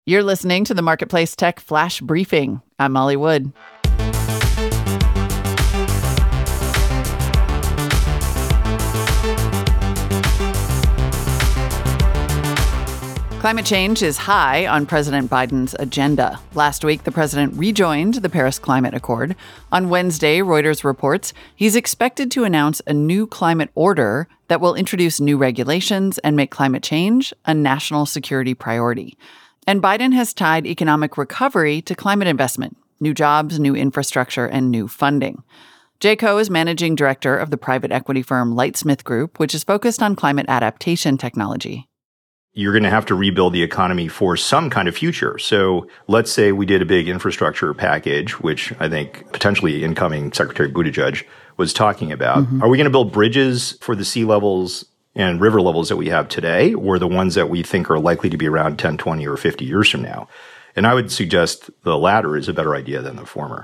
You're listening to the Marketplace Tech Flash Briefing. I'm Molly Wood. Climate change is high on President Biden's agenda. Last week, the president rejoined the Paris Climate Accord. On Wednesday, Reuters reports he's expected to announce a new climate order that will introduce new regulations and make climate change a national security priority. And Biden has tied economic recovery to climate investment, new jobs, new infrastructure, and new funding. Jay Koh is managing director of the private equity firm Lightsmith Group, which is focused on climate adaptation technology. You're going to have to rebuild the economy for some kind of future. So let's say we did a big infrastructure package, which I think potentially incoming Secretary Buttigieg was talking about. Are we going to build bridges for the sea levels and river levels that we have today, or the ones that we think are likely to be around 10, 20, or 50 years from now? And I would suggest the latter is a better idea than the former,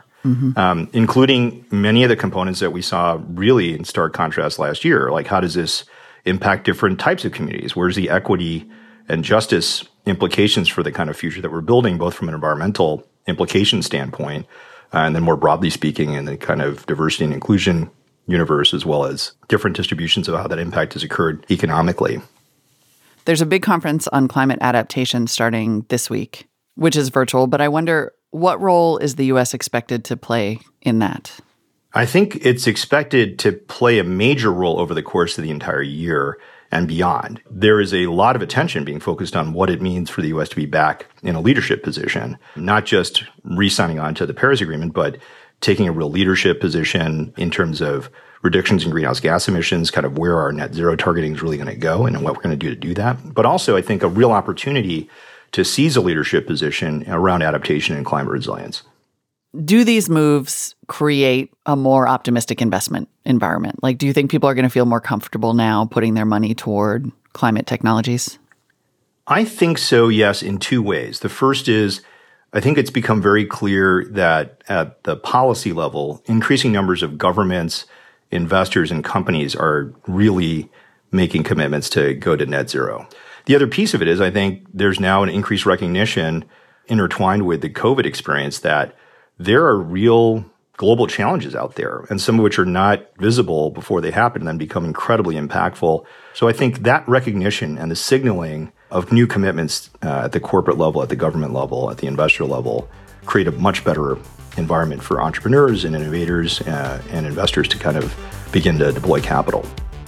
including many of the components that we saw really in stark contrast last year. Like, how does this impact different types of communities? Where's the equity and justice implications for the kind of future that we're building, both from an environmental implication standpoint, and then more broadly speaking, in the kind of diversity and inclusion universe, as well as different distributions of how that impact has occurred economically. There's a big conference on climate adaptation starting this week, which is virtual, but I wonder, what role is the U.S. expected to play in that? I think it's expected to play a major role over the course of the entire year and beyond. There is a lot of attention being focused on what it means for the U.S. to be back in a leadership position, not just re-signing on to the Paris Agreement, but taking a real leadership position in terms of reductions in greenhouse gas emissions, kind of where our net zero targeting is really going to go and what we're going to do to do that. But also, I think, a real opportunity to seize a leadership position around adaptation and climate resilience. Do these moves create a more optimistic investment environment? Like, do you think people are going to feel more comfortable now putting their money toward climate technologies? I think so, yes, in two ways. The first is, I think it's become very clear that at the policy level, increasing numbers of governments, investors, and companies are really making commitments to go to net zero. The other piece of it is, I think there's now an increased recognition intertwined with the COVID experience that there are real global challenges out there, and some of which are not visible before they happen and then become incredibly impactful. So I think that recognition and the signaling of new commitments at the corporate level, at the government level, at the investor level, create a much better environment for entrepreneurs and innovators and investors to kind of begin to deploy capital.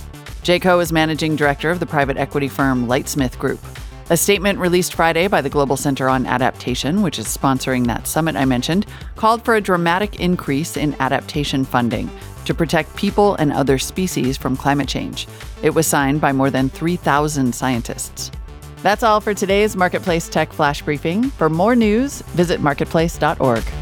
Jay Koh is managing director of the private equity firm Lightsmith Group. A statement released Friday by the Global Center on Adaptation, which is sponsoring that summit I mentioned, called for a dramatic increase in adaptation funding to protect people and other species from climate change. It was signed by more than 3,000 scientists. That's all for today's Marketplace Tech Flash Briefing. For more news, visit marketplace.org.